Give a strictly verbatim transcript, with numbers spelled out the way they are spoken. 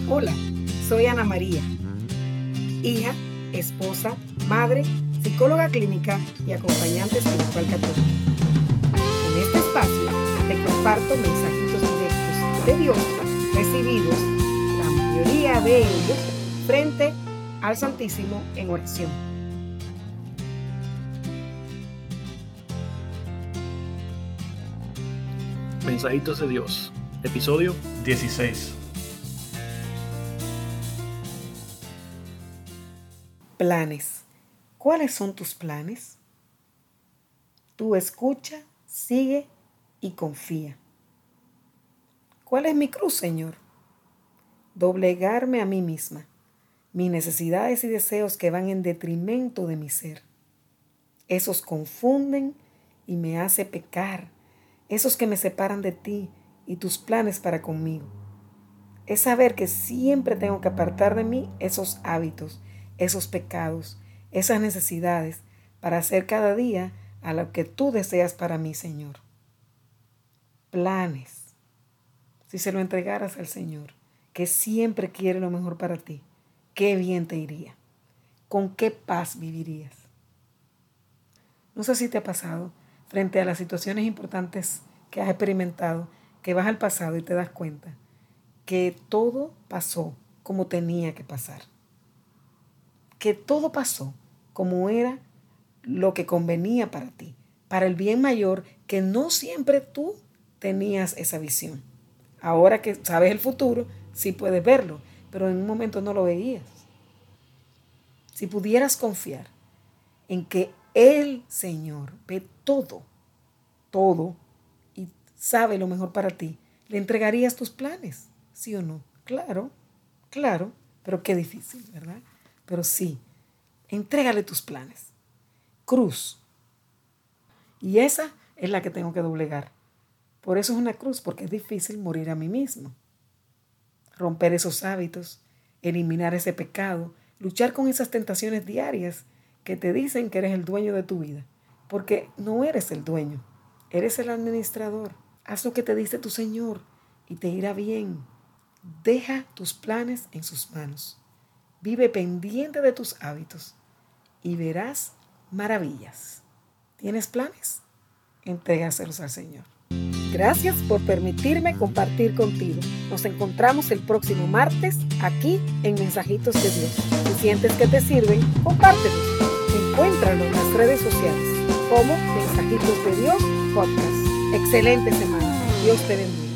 Hola, soy Ana María, hija, esposa, madre, psicóloga clínica y acompañante espiritual católica. En este espacio te comparto mensajitos directos de Dios recibidos, la mayoría de ellos, frente al Santísimo en oración. Mensajitos de Dios, episodio dieciséis. Planes. ¿Cuáles son tus planes? Tú escucha, sigue y confía. ¿Cuál es mi cruz, Señor? Doblegarme a mí misma, mis necesidades y deseos que van en detrimento de mi ser. Esos confunden y me hace pecar, esos que me separan de ti y tus planes para conmigo. Es saber que siempre tengo que apartar de mí esos hábitos, esos pecados, esas necesidades, para hacer cada día a lo que tú deseas para mí, Señor. Planes. Si se lo entregaras al Señor, que siempre quiere lo mejor para ti, qué bien te iría. ¿Con qué paz vivirías? No sé si te ha pasado, frente a las situaciones importantes que has experimentado, que vas al pasado y te das cuenta que todo pasó como tenía que pasar. Que todo pasó como era lo que convenía para ti, para el bien mayor, que no siempre tú tenías esa visión. Ahora que sabes el futuro, sí puedes verlo, pero en un momento no lo veías. Si pudieras confiar en que el Señor ve todo, todo, y sabe lo mejor para ti, ¿le entregarías tus planes? ¿Sí o no? Claro, claro, pero qué difícil, ¿verdad? Pero sí, entrégale tus planes. Cruz. Y esa es la que tengo que doblegar. Por eso es una cruz, porque es difícil morir a mí mismo. Romper esos hábitos, eliminar ese pecado, luchar con esas tentaciones diarias que te dicen que eres el dueño de tu vida. Porque no eres el dueño, eres el administrador. Haz lo que te dice tu Señor y te irá bien. Deja tus planes en sus manos. Vive pendiente de tus hábitos y verás maravillas. ¿Tienes planes? Entrégaselos al Señor. Gracias por permitirme compartir contigo. Nos encontramos el próximo martes aquí en Mensajitos de Dios. Si sientes que te sirven, compártelos. Encuéntralo en las redes sociales como Mensajitos de Dios Podcast. Excelente semana. Dios te bendiga.